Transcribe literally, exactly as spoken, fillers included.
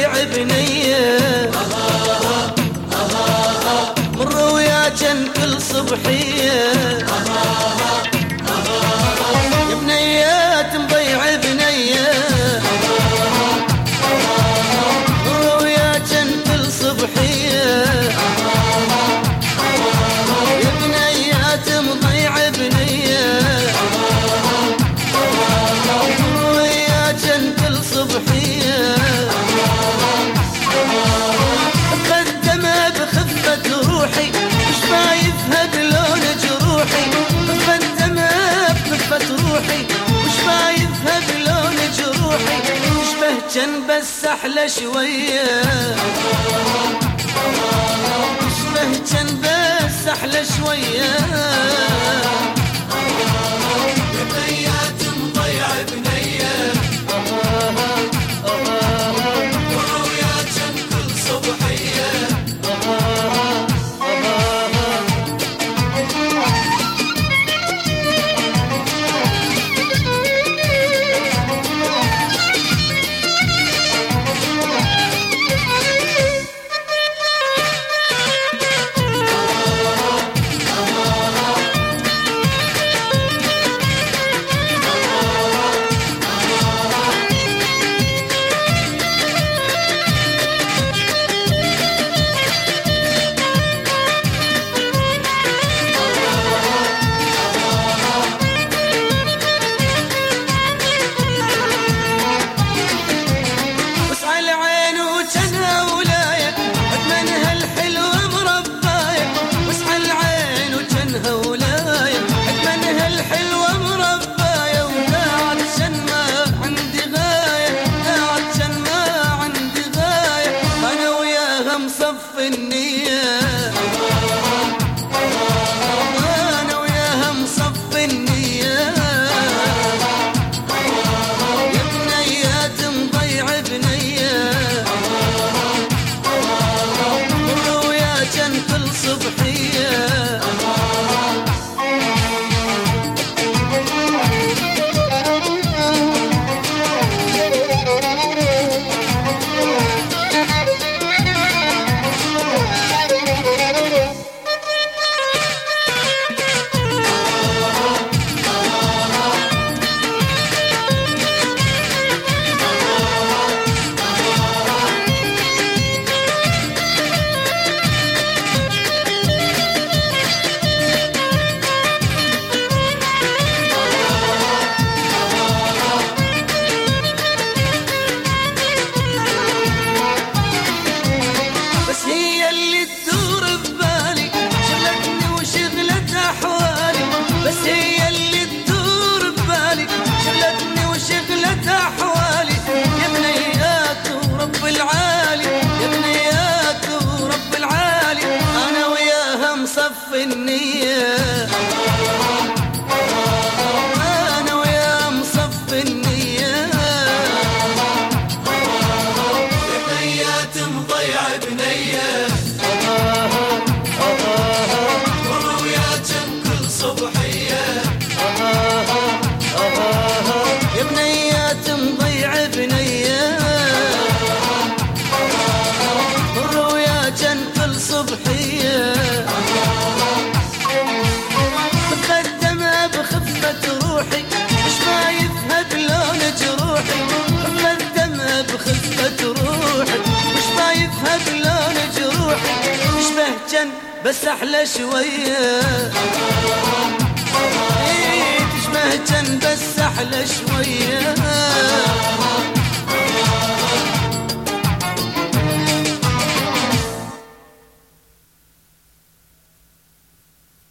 مضيع بنيه، مر ويا جن كل صبحيه، يا بنيات مضيع بنيه، مر ويا جن كل صبحيه، يا بنيات مضيع بنيه، مر ويا جن كل صبحيه، مقدمه بخفه روحي مش شايفها بلون جروحي، مقدمه بخفه روحي مش شايفها بلون جروحي، تشبه جن بس احلى شويه، تشبه جن بس احلى شويه، يا بنيات مضيع بنيه، ويا جن كل صبحيه. صف النية أنا وياها مصف النية، يا بنيات مضيع بنية، مر ويا جن كل صبحية، بس هي اللي تدور ببالي شغلتني وشغلت أحوالي، يا بنيات ورب العالي، يا بنيات ورب العالي، أنا وياها مصف النية، أنا وياها مصف النية، يا بنيات مضيع بنية، مر ويا جن كل صبحية، يا بنيات مضيع بنية، مر ويا جن كل صبحية، مقدمة بخفة روحي مش شايفها بلون جروحي، مقدمة بخفة روحي مش شايفها بلون جروحي، تشبه جن بس احلى شويه، تشبه جن بس احلى شويه.